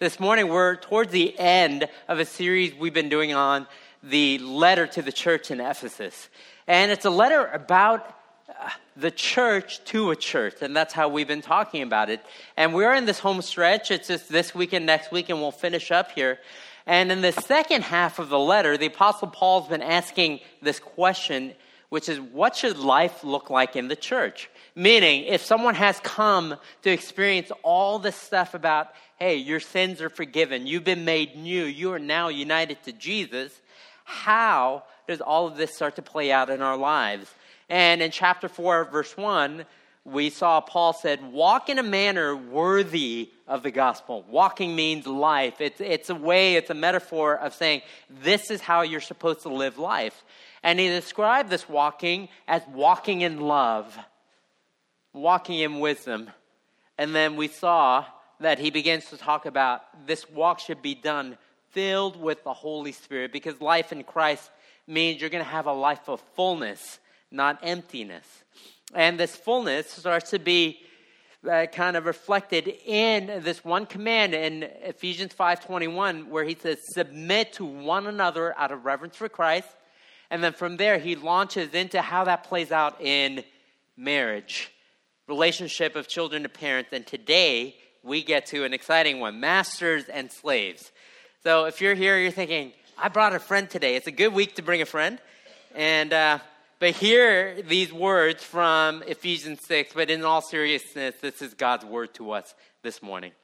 This morning, we're towards the end of a series we've been doing on the letter to the church in Ephesus. And it's a letter about the church to a church, and that's how we've been talking about it. And we're in this home stretch. It's just this week and next week, and we'll finish up here. And in the second half of the letter, the Apostle Paul's been asking this question, which is, what should life look like in the church? Meaning, if someone has come to experience all this stuff about, hey, your sins are forgiven, you've been made new, you are now united to Jesus, how does all of this start to play out in our lives? And in chapter 4, verse 1, we saw Paul said, walk in a manner worthy of the gospel. Walking means life. It's a metaphor of saying, this is how you're supposed to live life. And he described this walking as walking in love, walking in wisdom. And then we saw that he begins to talk about this walk should be done filled with the Holy Spirit, because life in Christ means you're going to have a life of fullness, not emptiness. And this fullness starts to be kind of reflected in this one command in Ephesians 5:21, where he says, submit to one another out of reverence for Christ. And then from there, he launches into how that plays out in marriage, relationship of children to parents. And today, we get to an exciting one, masters and slaves. So if you're here, you're thinking, I brought a friend today. It's a good week to bring a friend. And but hear these words from Ephesians 6. But in all seriousness, this is God's word to us this morning.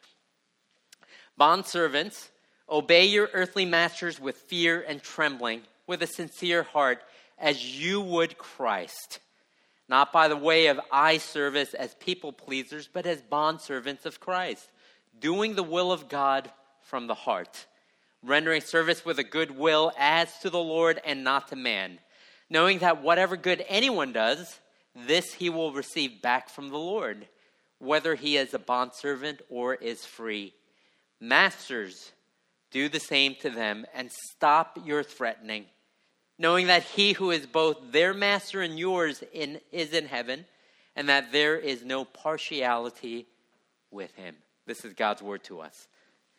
Bondservants, obey your earthly masters with fear and trembling, with a sincere heart, as you would Christ, not by the way of eye service as people pleasers, but as bondservants of Christ, doing the will of God from the heart, rendering service with a good will as to the Lord and not to man, knowing that whatever good anyone does, this he will receive back from the Lord, whether he is a bondservant or is free. Masters, do the same to them and stop your threatening, knowing that he who is both their master and yours is in heaven, and that there is no partiality with him. This is God's word to us.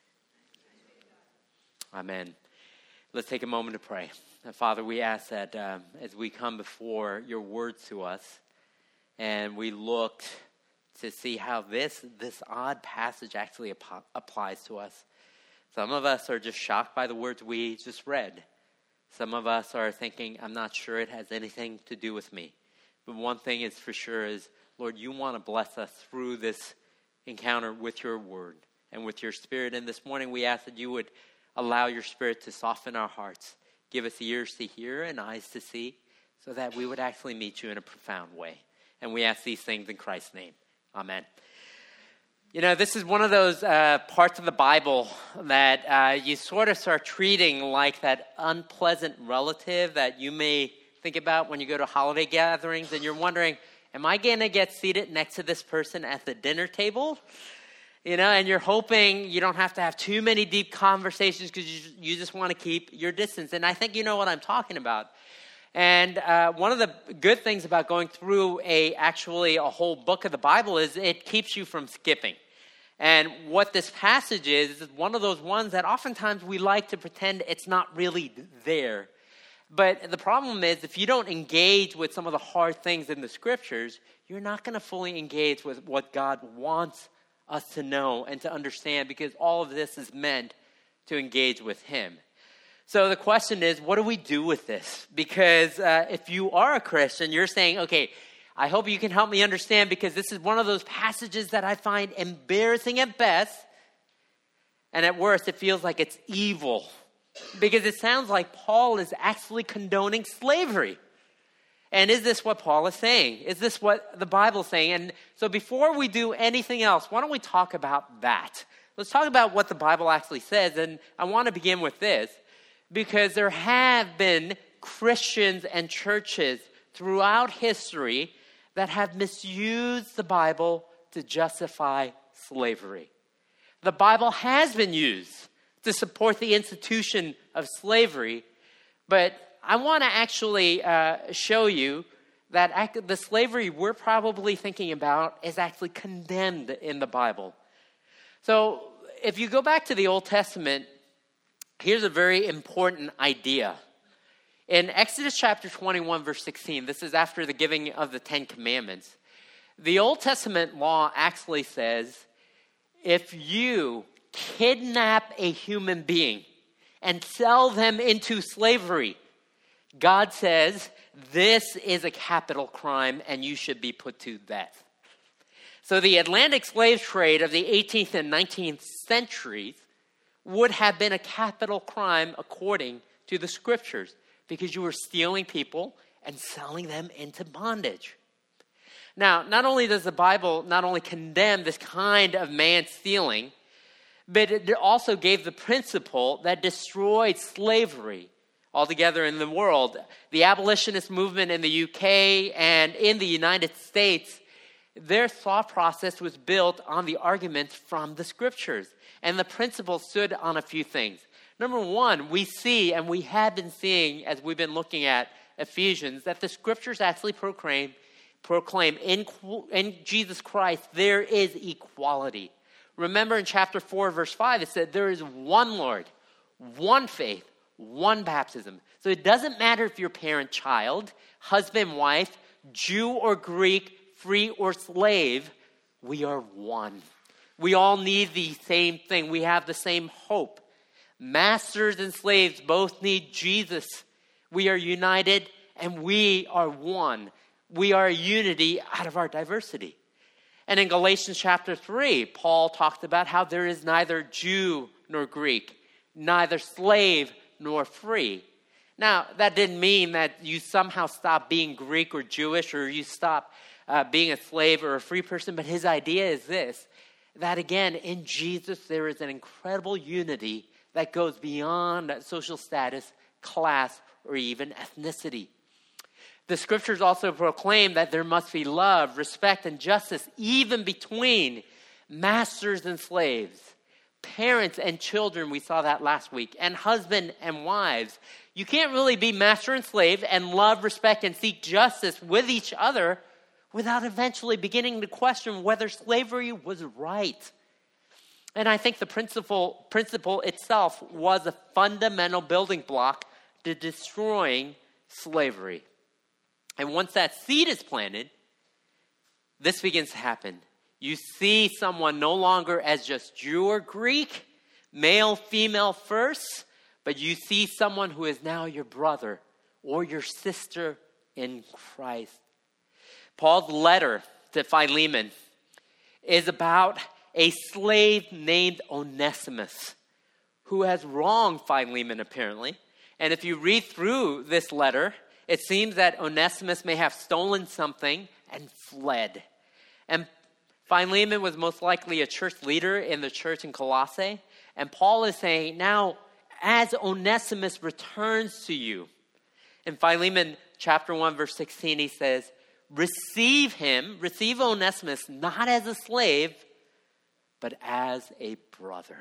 Amen. Let's take a moment to pray. Father, we ask that as we come before your words to us, and we looked to see how this odd passage actually applies to us. Some of us are just shocked by the words we just read. Some of us are thinking, I'm not sure it has anything to do with me. But one thing is for sure is, Lord, you want to bless us through this encounter with your word and with your spirit. And this morning we ask that you would allow your spirit to soften our hearts. Give us ears to hear and eyes to see, so that we would actually meet you in a profound way. And we ask these things in Christ's name. Amen. You know, this is one of those parts of the Bible that you sort of start treating like that unpleasant relative that you may think about when you go to holiday gatherings and you're wondering, am I going to get seated next to this person at the dinner table? You know, and you're hoping you don't have to have too many deep conversations because you just want to keep your distance. And I think you know what I'm talking about. And one of the good things about going through a whole book of the Bible is it keeps you from skipping. And what this passage is one of those ones that oftentimes we like to pretend it's not really there. But the problem is, if you don't engage with some of the hard things in the scriptures, you're not going to fully engage with what God wants us to know and to understand, because all of this is meant to engage with him. So the question is, what do we do with this? Because if you are a Christian, you're saying, okay, I hope you can help me understand, because this is one of those passages that I find embarrassing at best, and at worst, it feels like it's evil, because it sounds like Paul is actually condoning slavery. And is this what Paul is saying? Is this what the Bible is saying? And so before we do anything else, why don't we talk about that? Let's talk about what the Bible actually says, and I want to begin with this. Because there have been Christians and churches throughout history that have misused the Bible to justify slavery. The Bible has been used to support the institution of slavery, but I want to actually show you that the slavery we're probably thinking about is actually condemned in the Bible. So if you go back to the Old Testament, here's a very important idea. In Exodus chapter 21, verse 16, this is after the giving of the Ten Commandments. The Old Testament law actually says, if you kidnap a human being and sell them into slavery, God says, this is a capital crime and you should be put to death. So the Atlantic slave trade of the 18th and 19th centuries would have been a capital crime according to the scriptures, because you were stealing people and selling them into bondage. Now, not only does the Bible not only condemn this kind of man stealing, but it also gave the principle that destroyed slavery altogether in the world. The abolitionist movement in the UK and in the United States, their thought process was built on the arguments from the scriptures. And the principle stood on a few things. Number one, we see, and we have been seeing as we've been looking at Ephesians, that the scriptures actually proclaim in Jesus Christ there is equality. Remember in chapter 4, verse 5, it said there is one Lord, one faith, one baptism. So it doesn't matter if you're parent, child, husband, wife, Jew or Greek, free or slave, we are one. We all need the same thing. We have the same hope. Masters and slaves both need Jesus. We are united and we are one. We are a unity out of our diversity. And in Galatians chapter 3, Paul talked about how there is neither Jew nor Greek, neither slave nor free. Now, that didn't mean that you somehow stop being Greek or Jewish, or you stop being a slave or a free person, but his idea is this, that again, in Jesus, there is an incredible unity that goes beyond social status, class, or even ethnicity. The scriptures also proclaim that there must be love, respect, and justice even between masters and slaves, parents and children, we saw that last week, and husband and wives. You can't really be master and slave and love, respect, and seek justice with each other without eventually beginning to question whether slavery was right. And I think the principle itself was a fundamental building block to destroying slavery. And once that seed is planted, this begins to happen. You see someone no longer as just Jew or Greek, male, female first, but you see someone who is now your brother or your sister in Christ. Paul's letter to Philemon is about a slave named Onesimus who has wronged Philemon apparently. And if you read through this letter, it seems that Onesimus may have stolen something and fled. And Philemon was most likely a church leader in the church in Colossae. And Paul is saying, now, as Onesimus returns to you, in Philemon chapter 1, verse 16, he says, receive Onesimus, not as a slave, but as a brother.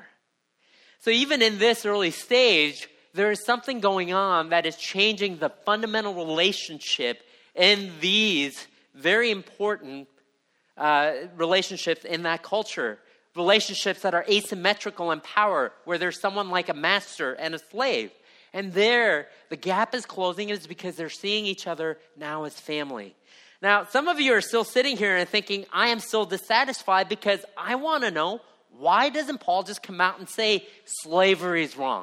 So even in this early stage, there is something going on that is changing the fundamental relationship in these very important relationships in that culture. Relationships that are asymmetrical in power, where there's someone like a master and a slave. And there, the gap is closing, and it's because they're seeing each other now as family. Now, some of you are still sitting here and thinking, I am still dissatisfied because I want to know, why doesn't Paul just come out and say slavery is wrong?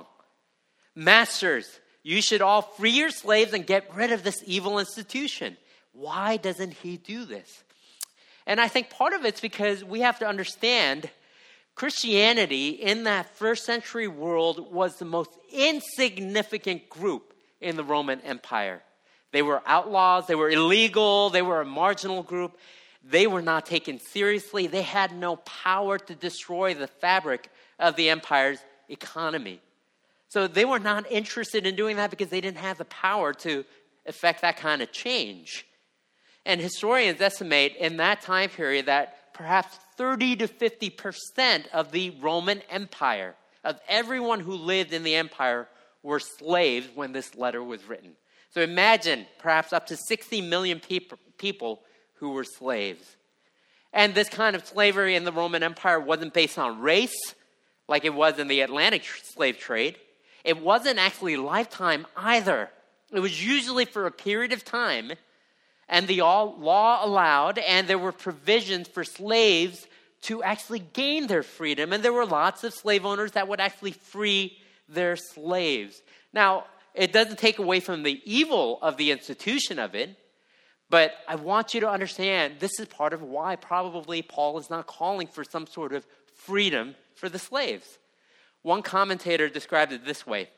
Masters, you should all free your slaves and get rid of this evil institution. Why doesn't he do this? And I think part of it's because we have to understand Christianity in that first century world was the most insignificant group in the Roman Empire. They were outlaws, they were illegal, they were a marginal group. They were not taken seriously. They had no power to destroy the fabric of the empire's economy. So they were not interested in doing that because they didn't have the power to effect that kind of change. And historians estimate in that time period that perhaps 30 to 50% of the Roman Empire, of everyone who lived in the empire, were slaves when this letter was written. So imagine perhaps up to 60 million people who were slaves. And this kind of slavery in the Roman Empire wasn't based on race, like it was in the Atlantic slave trade. It wasn't actually lifetime either. It was usually for a period of time, and the law allowed, and there were provisions for slaves to actually gain their freedom. And there were lots of slave owners that would actually free their slaves. Now, it doesn't take away from the evil of the institution of it, but I want you to understand this is part of why probably Paul is not calling for some sort of freedom for the slaves. One commentator described it this way.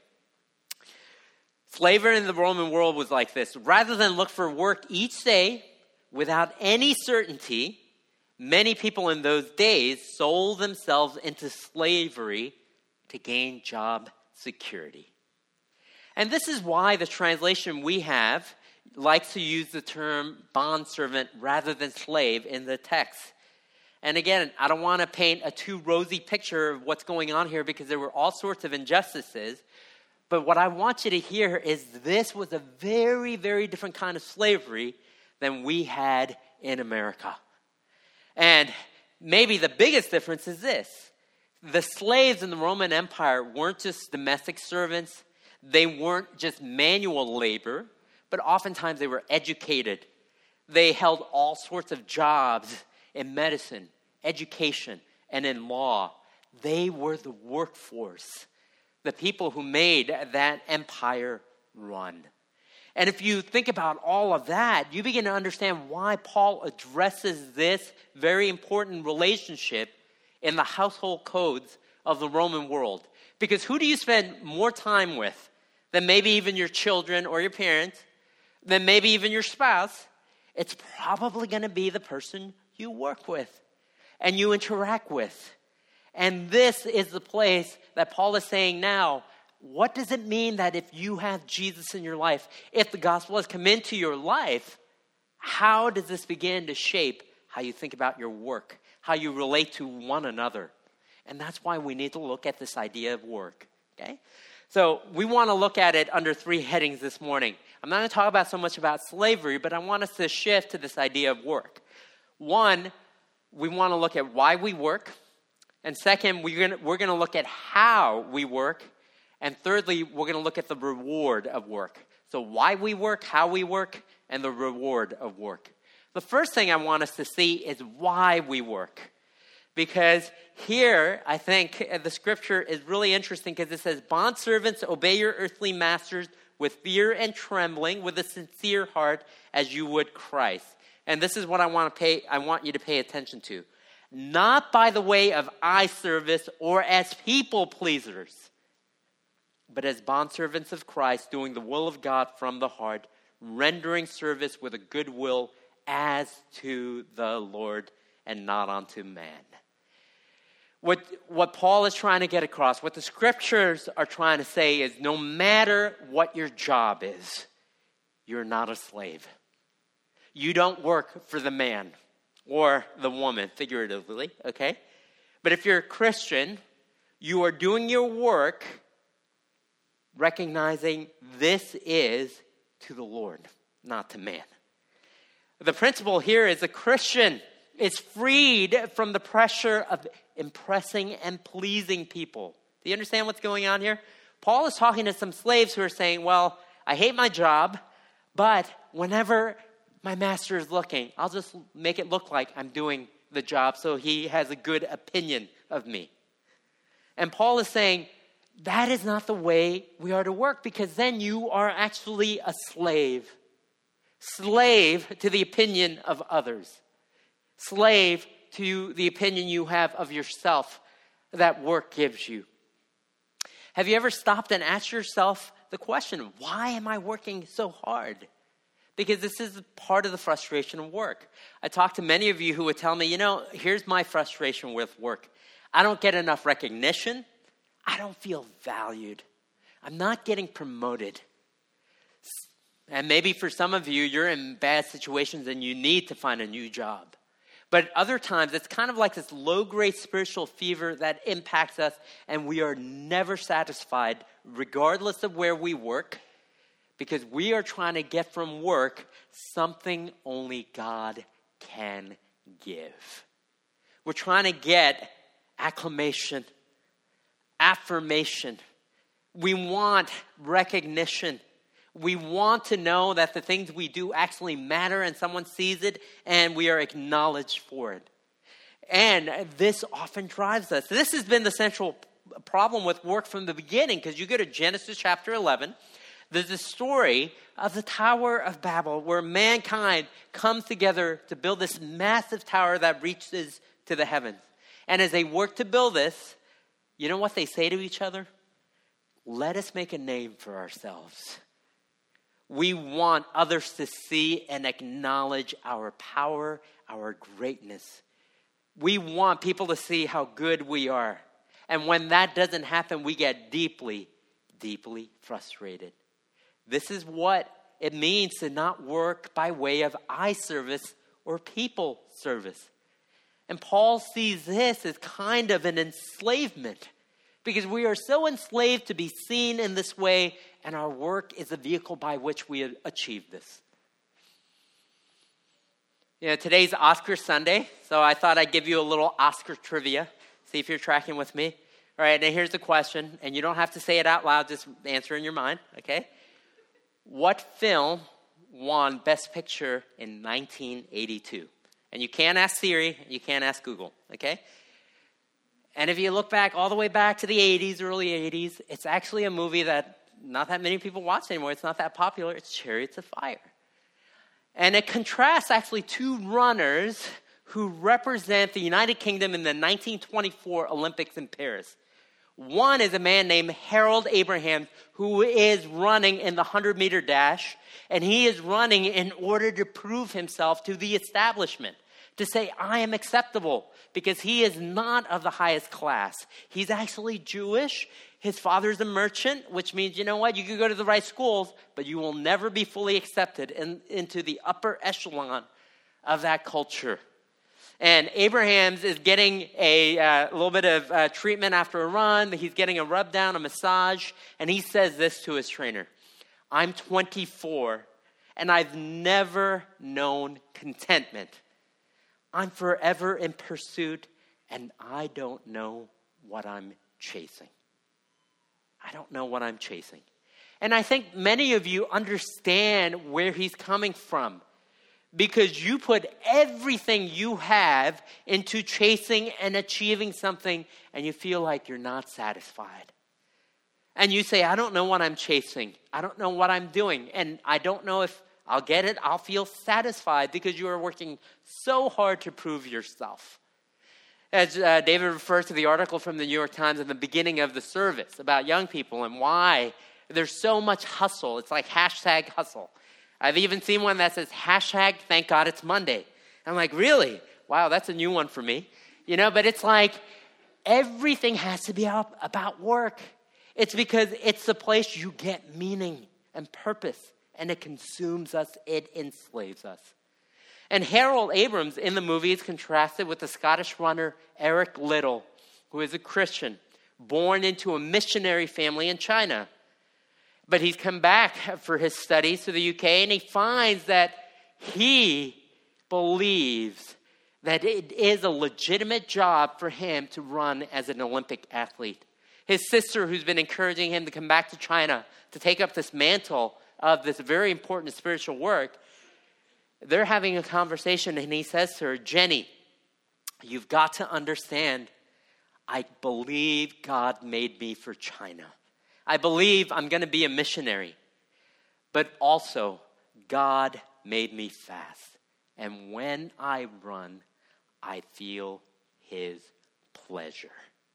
Slavery in the Roman world was like this. Rather than look for work each day without any certainty, many people in those days sold themselves into slavery to gain job security. And this is why the translation we have likes to use the term bondservant rather than slave in the text. And again, I don't want to paint a too rosy picture of what's going on here because there were all sorts of injustices. But what I want you to hear is this was a very, very different kind of slavery than we had in America. And maybe the biggest difference is this. The slaves in the Roman Empire weren't just domestic servants. They weren't just manual labor, but oftentimes they were educated. They held all sorts of jobs in medicine, education, and in law. They were the workforce, the people who made that empire run. And if you think about all of that, you begin to understand why Paul addresses this very important relationship in the household codes of the Roman world. Because who do you spend more time with than maybe even your children or your parents, than maybe even your spouse? It's probably going to be the person you work with and you interact with. And this is the place that Paul is saying now, what does it mean that if you have Jesus in your life, if the gospel has come into your life, how does this begin to shape how you think about your work, how you relate to one another? And that's why we need to look at this idea of work, okay? So we want to look at it under three headings this morning. I'm not going to talk about so much about slavery, but I want us to shift to this idea of work. One, we want to look at why we work. And second, we're going to look at how we work. And thirdly, we're going to look at the reward of work. So why we work, how we work, and the reward of work. The first thing I want us to see is why we work. Because here, I think the scripture is really interesting because it says, bondservants, obey your earthly masters with fear and trembling, with a sincere heart, as you would Christ. And this is what I want you to pay attention to. Not by the way of eye service or as people pleasers, but as bondservants of Christ, doing the will of God from the heart, rendering service with a good will as to the Lord and not unto man. What Paul is trying to get across, what the scriptures are trying to say is no matter what your job is, you're not a slave. You don't work for the man or the woman, figuratively, okay? But if you're a Christian, you are doing your work recognizing this is to the Lord, not to man. The principle here is a Christian is freed from the pressure of impressing and pleasing people. Do you understand what's going on here? Paul is talking to some slaves who are saying, well, I hate my job, but whenever my master is looking, I'll just make it look like I'm doing the job so he has a good opinion of me. And Paul is saying, that is not the way we are to work, because then you are actually a slave. Slave to the opinion of others. Slave to the opinion you have of yourself that work gives you. Have you ever stopped and asked yourself the question, why am I working so hard? Because this is part of the frustration of work. I talked to many of you who would tell me, here's my frustration with work. I don't get enough recognition. I don't feel valued. I'm not getting promoted. And maybe for some of you, you're in bad situations and you need to find a new job. But other times, it's kind of like this low-grade spiritual fever that impacts us, and we are never satisfied, regardless of where we work, because we are trying to get from work something only God can give. We're trying to get acclamation. affirmation. We want recognition. We want to know that the things we do actually matter and someone sees it and we are acknowledged for it. And this often drives us. This has been the central problem with work from the beginning, because you go to Genesis chapter 11. There's a story of the Tower of Babel where mankind comes together to build this massive tower that reaches to the heavens. And as they work to build this, you know what they say to each other? Let us make a name for ourselves. We want others to see and acknowledge our power, our greatness. We want people to see how good we are. And when that doesn't happen, we get deeply, deeply frustrated. This is what it means to not work by way of eye service or people service. And Paul sees this as kind of an enslavement, because we are so enslaved to be seen in this way, and our work is the vehicle by which we achieve this. You know, today's Oscar Sunday, so I thought I'd give you a little Oscar trivia. See if you're tracking with me. All right, and here's the question, and you don't have to say it out loud, just answer in your mind, okay? What film won Best Picture in 1982? And you can't ask Siri, you can't ask Google, okay? And if you look back all the way back to the 80s, early 80s, it's actually a movie that not that many people watch anymore. It's not that popular. It's Chariots of Fire. And it contrasts actually two runners who represent the United Kingdom in the 1924 Olympics in Paris. One is a man named Harold Abrahams, who is running in the 100-meter dash, and he is running in order to prove himself to the establishment, to say, I am acceptable, because he is not of the highest class. He's actually Jewish. His father's a merchant, which means, you know what, you can go to the right schools, but you will never be fully accepted into the upper echelon of that culture. And Abrahams is getting a little bit of treatment after a run. He's getting a rub down, a massage. And he says this to his trainer: I'm 24 and I've never known contentment. I'm forever in pursuit and I don't know what I'm chasing. I don't know what I'm chasing. And I think many of you understand where he's coming from, because you put everything you have into chasing and achieving something, and you feel like you're not satisfied. And you say, I don't know what I'm chasing. I don't know what I'm doing. And I don't know if I'll get it. I'll feel satisfied, because you are working so hard to prove yourself. As David refers to the article from the New York Times in the beginning of the service about young people and why there's so much hustle. It's like hashtag hustle. I've even seen one that says, hashtag thank God it's Monday. I'm like, really? Wow, that's a new one for me. You know, but it's like everything has to be about work. It's because it's the place you get meaning and purpose, and it consumes us, it enslaves us. And Harold Abrahams in the movie is contrasted with the Scottish runner Eric Liddell, who is a Christian, born into a missionary family in China. But he's come back for his studies to the UK, and he finds that he believes that it is a legitimate job for him to run as an Olympic athlete. His sister, who's been encouraging him to come back to China to take up this mantle of this very important spiritual work, they're having a conversation, and he says to her, Jenny, you've got to understand, I believe God made me for China. I believe I'm going to be a missionary, but also God made me fast. And when I run, I feel his pleasure.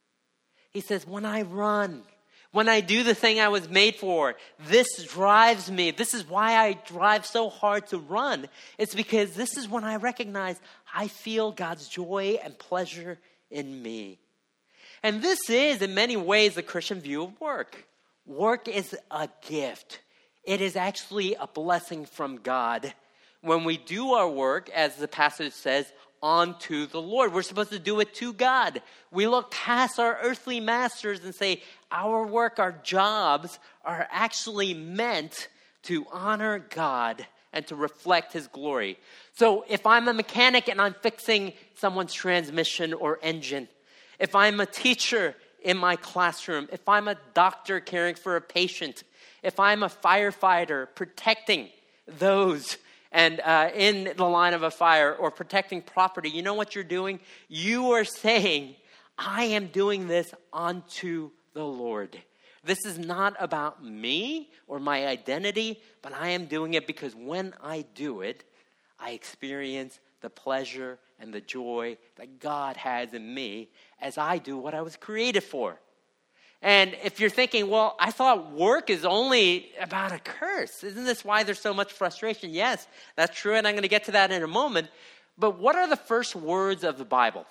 He says, when I run, when I do the thing I was made for, this drives me. This is why I drive so hard to run. It's because this is when I recognize I feel God's joy and pleasure in me. And this is, in many ways, the Christian view of work. Work is a gift. It is actually a blessing from God. When we do our work, as the passage says, unto the Lord. We're supposed to do it to God. We look past our earthly masters and say, our work, our jobs are actually meant to honor God and to reflect his glory. So if I'm a mechanic and I'm fixing someone's transmission or engine, if I'm a teacher in my classroom, if I'm a doctor caring for a patient, if I'm a firefighter protecting those and in the line of a fire or protecting property, you know what you're doing? You are saying, I am doing this unto the Lord. This is not about me or my identity, but I am doing it because when I do it, I experience the pleasure and the joy that God has in me as I do what I was created for. And if you're thinking, well, I thought work is only about a curse. Isn't this why there's so much frustration? Yes, that's true, and I'm going to get to that in a moment. But what are the first words of the Bible?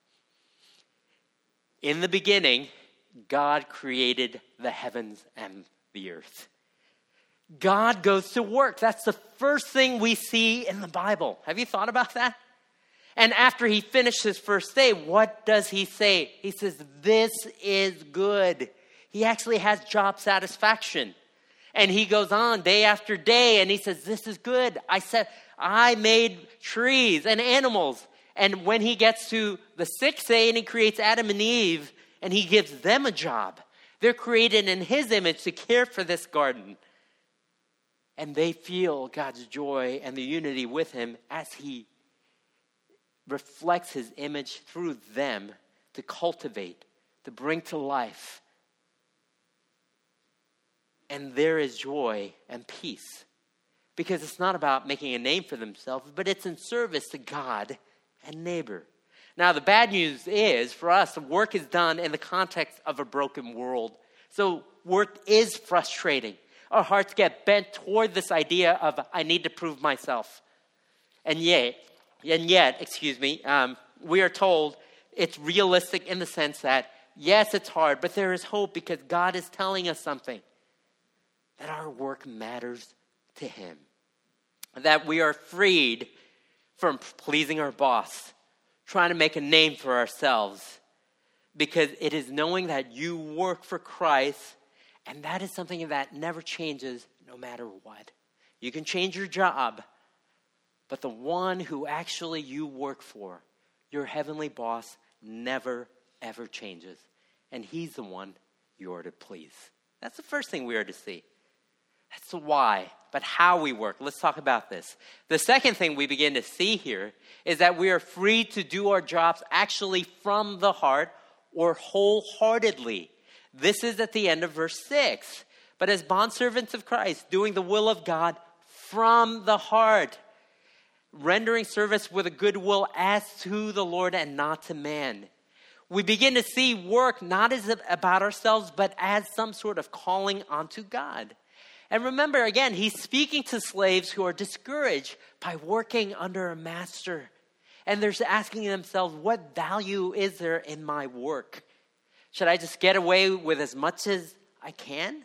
In the beginning, God created the heavens and the earth. God goes to work. That's the first thing we see in the Bible. Have you thought about that? And after he finished his first day, what does he say? He says, this is good. He actually has job satisfaction. And he goes on day after day and he says, this is good. I made trees and animals. And when he gets to the sixth day and he creates Adam and Eve and he gives them a job, they're created in his image to care for this garden. And they feel God's joy and the unity with him as he reflects his image through them to cultivate, to bring to life. And there is joy and peace. Because it's not about making a name for themselves, but it's in service to God and neighbor. Now, the bad news is, for us, work is done in the context of a broken world. So work is frustrating. Our hearts get bent toward this idea of, I need to prove myself. And yet, we are told it's realistic in the sense that, yes, it's hard, but there is hope because God is telling us something. That our work matters to him. That we are freed from pleasing our boss, trying to make a name for ourselves. Because it is knowing that you work for Christ, and that is something that never changes no matter what. You can change your job, but the one who actually you work for, your heavenly boss, never, ever changes. And he's the one you are to please. That's the first thing we are to see. That's the why, but how we work. Let's talk about this. The second thing we begin to see here is that we are free to do our jobs actually from the heart or wholeheartedly. This is at the end of verse 6. But as bondservants of Christ, doing the will of God from the heart, rendering service with a good will as to the Lord and not to man. We begin to see work not as about ourselves, but as some sort of calling onto God. And remember, again, he's speaking to slaves who are discouraged by working under a master. And they're asking themselves, what value is there in my work? Should I just get away with as much as I can?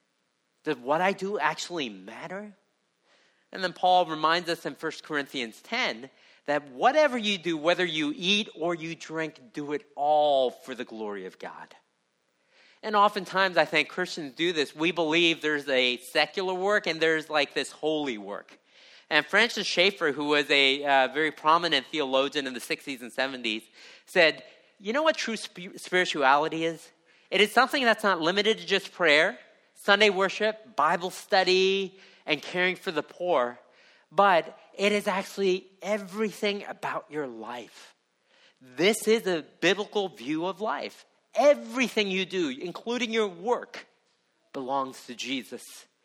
Does what I do actually matter? And then Paul reminds us in 1 Corinthians 10 that whatever you do, whether you eat or you drink, do it all for the glory of God. And oftentimes I think Christians do this. We believe there's a secular work and there's like this holy work. And Francis Schaeffer, who was a very prominent theologian in the 60s and 70s, said, you know what true spirituality is? It is something that's not limited to just prayer, Sunday worship, Bible study, and caring for the poor. But it is actually everything about your life. This is a biblical view of life. Everything you do, including your work, belongs to Jesus.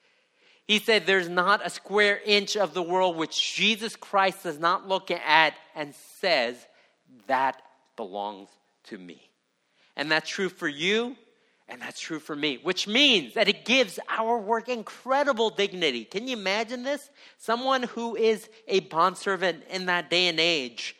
He said there's not a square inch of the world which Jesus Christ does not look at and says, that belongs to me. And that's true for you, and that's true for me, which means that it gives our work incredible dignity. Can you imagine this? Someone who is a bondservant in that day and age.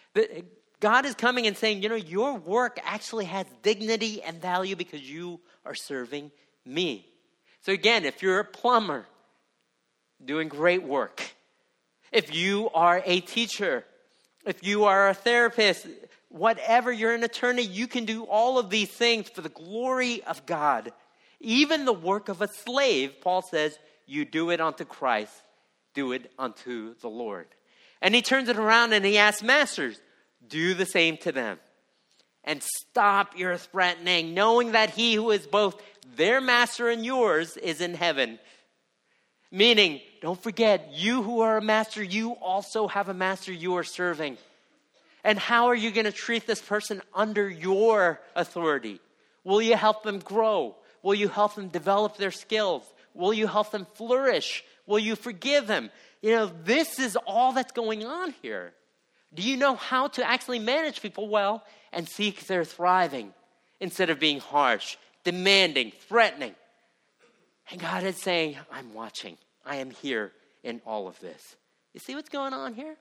God is coming and saying, your work actually has dignity and value because you are serving me. So again, if you're a plumber, doing great work. If you are a teacher, if you are a therapist, whatever, you're an attorney, you can do all of these things for the glory of God. Even the work of a slave, Paul says, you do it unto Christ, do it unto the Lord. And he turns it around and he asks masters, do the same to them. and stop your threatening, knowing that he who is both their master and yours is in heaven. Meaning, don't forget, you who are a master, you also have a master you are serving. And how are you going to treat this person under your authority? Will you help them grow? Will you help them develop their skills? Will you help them flourish? Will you forgive them? This is all that's going on here. Do you know how to actually manage people well and seek their thriving instead of being harsh, demanding, threatening? And God is saying, I'm watching. I am here in all of this. You see what's going on here?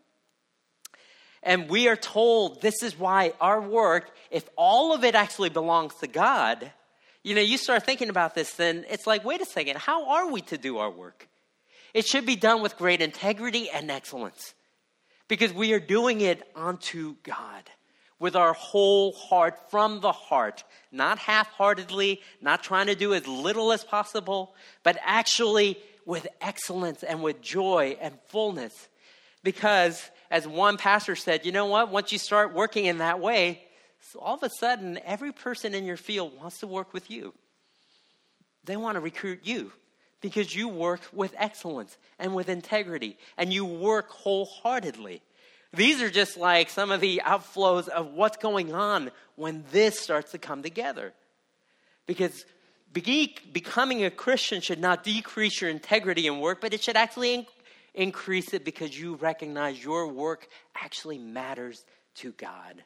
And we are told this is why our work, if all of it actually belongs to God, you start thinking about this, then it's like, wait a second, how are we to do our work? It should be done with great integrity and excellence because we are doing it unto God with our whole heart, from the heart, not half-heartedly, not trying to do as little as possible, but actually with excellence and with joy and fullness. Because as one pastor said, you know what? Once you start working in that way, so all of a sudden, every person in your field wants to work with you. They want to recruit you because you work with excellence and with integrity, and you work wholeheartedly. These are just like some of the outflows of what's going on when this starts to come together. Because becoming a Christian should not decrease your integrity in work, but it should actually increase it because you recognize your work actually matters to God.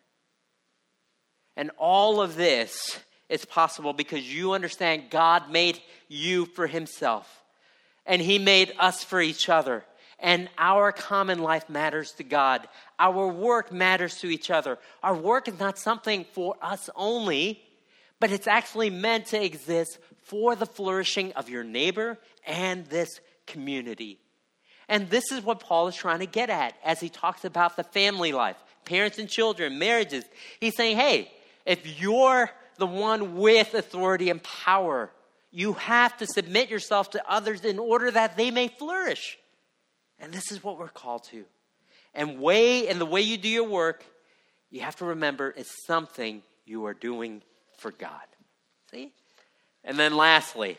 And all of this is possible because you understand God made you for himself. And he made us for each other. And our common life matters to God. Our work matters to each other. Our work is not something for us only, but it's actually meant to exist for the flourishing of your neighbor and this community. And this is what Paul is trying to get at as he talks about the family life, parents and children, marriages. He's saying, hey, if you're the one with authority and power, you have to submit yourself to others in order that they may flourish. And this is what we're called to. And the way you do your work, you have to remember it's something you are doing for God. See? And then lastly,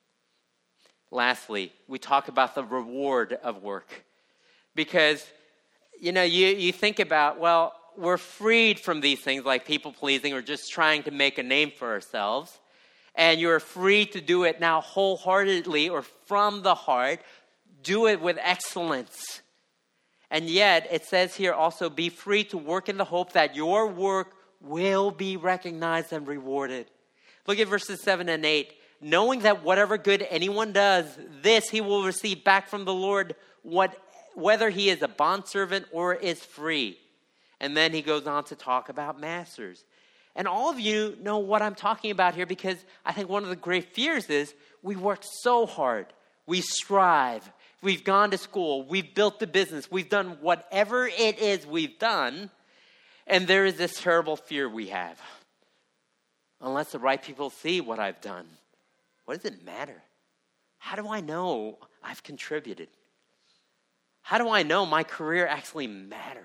we talk about the reward of work. Because, you think about, well, we're freed from these things like people pleasing or just trying to make a name for ourselves. And you're free to do it now wholeheartedly or from the heart. Do it with excellence. And yet, it says here also, be free to work in the hope that your work will be recognized and rewarded. Look at verses 7 and 8. Knowing that whatever good anyone does, this he will receive back from the Lord, whether he is a bondservant or is free. And then he goes on to talk about masters. And all of you know what I'm talking about here because I think one of the great fears is we work so hard. We strive. We've gone to school. We've built the business. We've done whatever it is we've done. And there is this terrible fear we have. Unless the right people see what I've done, what does it matter? How do I know I've contributed? How do I know my career actually matters?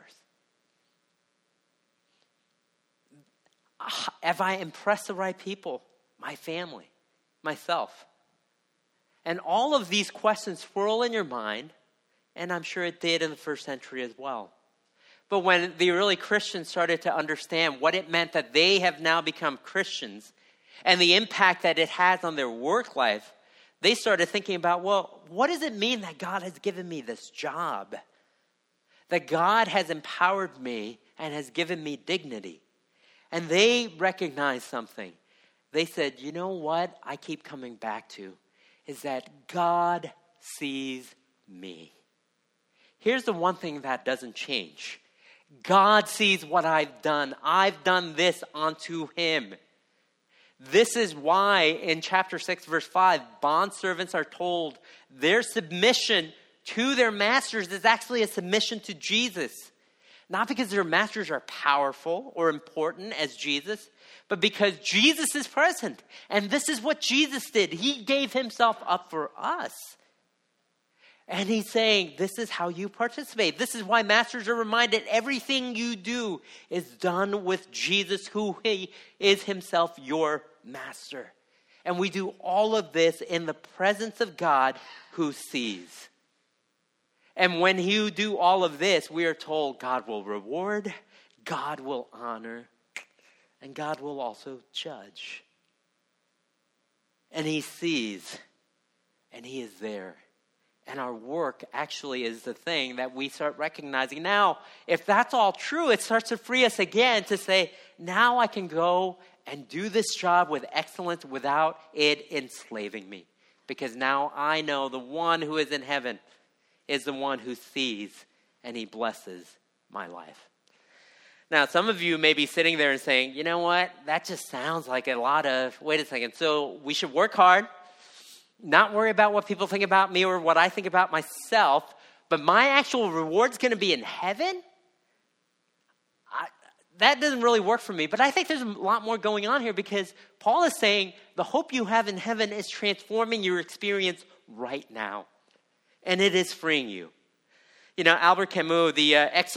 Have I impressed the right people? My family, myself? And all of these questions swirl in your mind, and I'm sure it did in the first century as well. But when the early Christians started to understand what it meant that they have now become Christians and the impact that it has on their work life, they started thinking about, well, what does it mean that God has given me this job? That God has empowered me and has given me dignity. And they recognized something. They said, you know what I keep coming back to is that God sees me. Here's the one thing that doesn't change. God sees what I've done. I've done this unto him. This is why in chapter 6, verse 5, bondservants are told their submission to their masters is actually a submission to Jesus. Not because their masters are powerful or important as Jesus, but because Jesus is present. And this is what Jesus did. He gave himself up for us. And he's saying, this is how you participate. This is why masters are reminded everything you do is done with Jesus, who he is himself your master. And we do all of this in the presence of God who sees. And when you do all of this, we are told God will reward, God will honor, and God will also judge. And he sees, and he is there. And our work actually is the thing that we start recognizing. Now, if that's all true, it starts to free us again to say, now I can go and do this job with excellence without it enslaving me. Because now I know the one who is in heaven is the one who sees and he blesses my life. Now, some of you may be sitting there and saying, you know what? That just sounds like a lot of, wait a second. So we should work hard, not worry about what people think about me or what I think about myself, but my actual reward's going to be in heaven? That doesn't really work for me. But I think there's a lot more going on here, because Paul is saying the hope you have in heaven is transforming your experience right now. And it is freeing you. You know, Albert Camus, the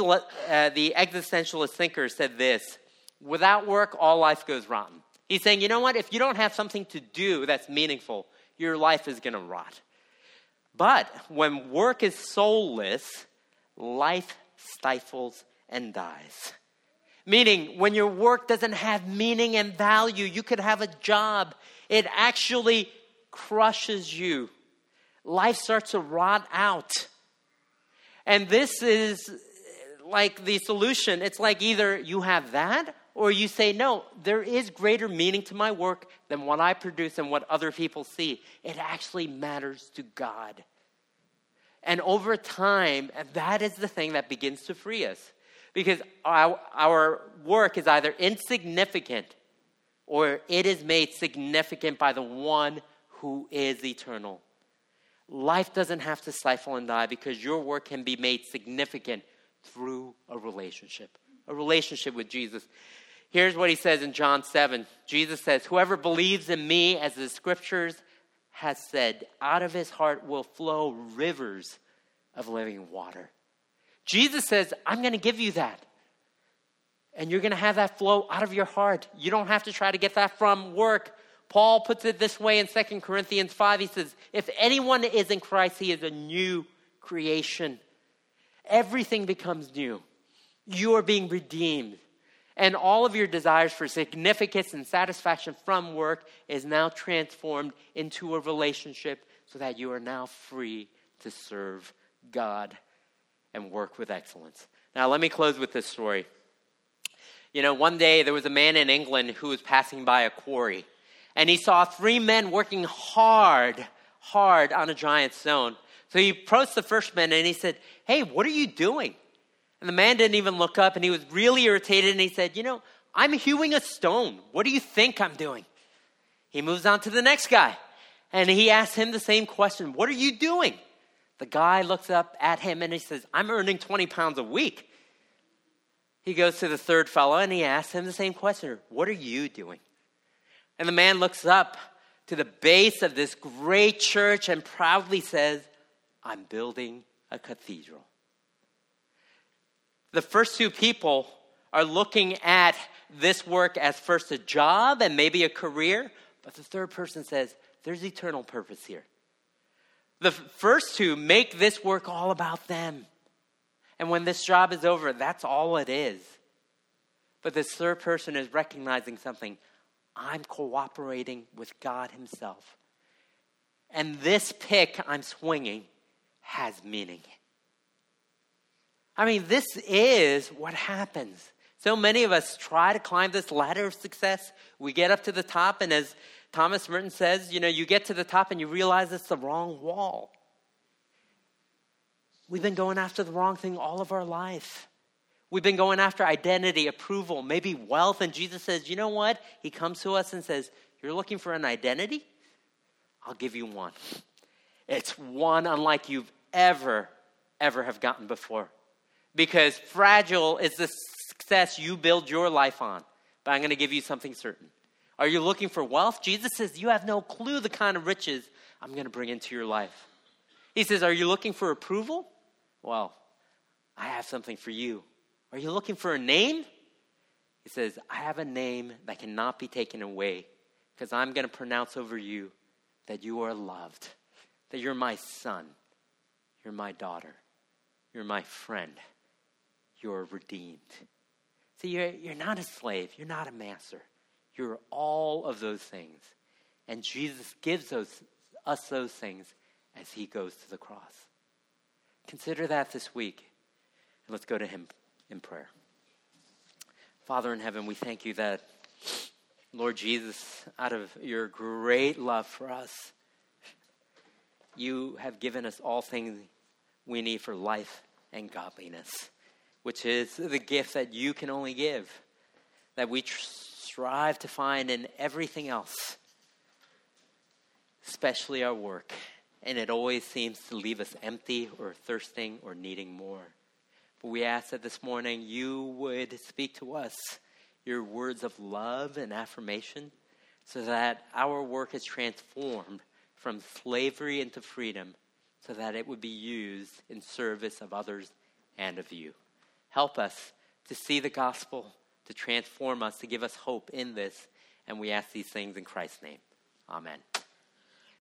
existentialist thinker, said this: without work, all life goes rotten. He's saying, you know what? If you don't have something to do that's meaningful, your life is going to rot. But when work is soulless, life stifles and dies. Meaning, when your work doesn't have meaning and value, you could have a job. It actually crushes you. Life starts to rot out. And this is like the solution. It's like either you have that, or you say, no, there is greater meaning to my work than what I produce and what other people see. It actually matters to God. And over time, that is the thing that begins to free us. Because our work is either insignificant or it is made significant by the one who is eternal. Life doesn't have to stifle and die, because your work can be made significant through a relationship with Jesus. Here's what he says in John 7. Jesus says, whoever believes in me, as the scriptures has said, out of his heart will flow rivers of living water. Jesus says, I'm going to give you that. And you're going to have that flow out of your heart. You don't have to try to get that from work. Paul puts it this way in 2 Corinthians 5. He says, if anyone is in Christ, he is a new creation. Everything becomes new. You are being redeemed. And all of your desires for significance and satisfaction from work is now transformed into a relationship, so that you are now free to serve God and work with excellence. Now, let me close with this story. You know, one day there was a man in England who was passing by a quarry, and he saw 3 men working hard on a giant stone. So he approached the first man and he said, hey, what are you doing? And the man didn't even look up, and he was really irritated, and he said, you know, I'm hewing a stone. What do you think I'm doing? He moves on to the next guy, and he asks him the same question. What are you doing? The guy looks up at him, and he says, I'm earning 20 pounds a week. He goes to the third fellow, and he asks him the same question. What are you doing? And the man looks up to the base of this great church and proudly says, I'm building a cathedral. The first 2 people are looking at this work as first a job and maybe a career, but the third person says, there's eternal purpose here. The first 2 make this work all about them. And when this job is over, that's all it is. But this third person is recognizing something. I'm cooperating with God himself. And this pick I'm swinging has meaning. I mean, this is what happens. So many of us try to climb this ladder of success. We get up to the top, and as Thomas Merton says, you know, you get to the top and you realize it's the wrong wall. We've been going after the wrong thing all of our life. We've been going after identity, approval, maybe wealth. And Jesus says, you know what? He comes to us and says, you're looking for an identity? I'll give you one. It's one unlike you've ever have gotten before. Because fragile is the success you build your life on. But I'm going to give you something certain. Are you looking for wealth? Jesus says, you have no clue the kind of riches I'm going to bring into your life. He says, are you looking for approval? Well, I have something for you. Are you looking for a name? He says, I have a name that cannot be taken away because I'm going to pronounce over you that you are loved, that you're my son, you're my daughter, you're my friend, you're redeemed. See, you're not a slave, you're not a master. You're all of those things. And Jesus gives us those things as he goes to the cross. Consider that this week. And let's go to him in prayer. Father in heaven, we thank you that, Lord Jesus, out of your great love for us, you have given us all things we need for life and godliness, which is the gift that you can only give, that we strive to find in everything else, especially our work. And it always seems to leave us empty or thirsting or needing more. But we ask that this morning you would speak to us your words of love and affirmation so that our work is transformed from slavery into freedom so that it would be used in service of others and of you. Help us to see the gospel, to transform us, to give us hope in this. And we ask these things in Christ's name. Amen.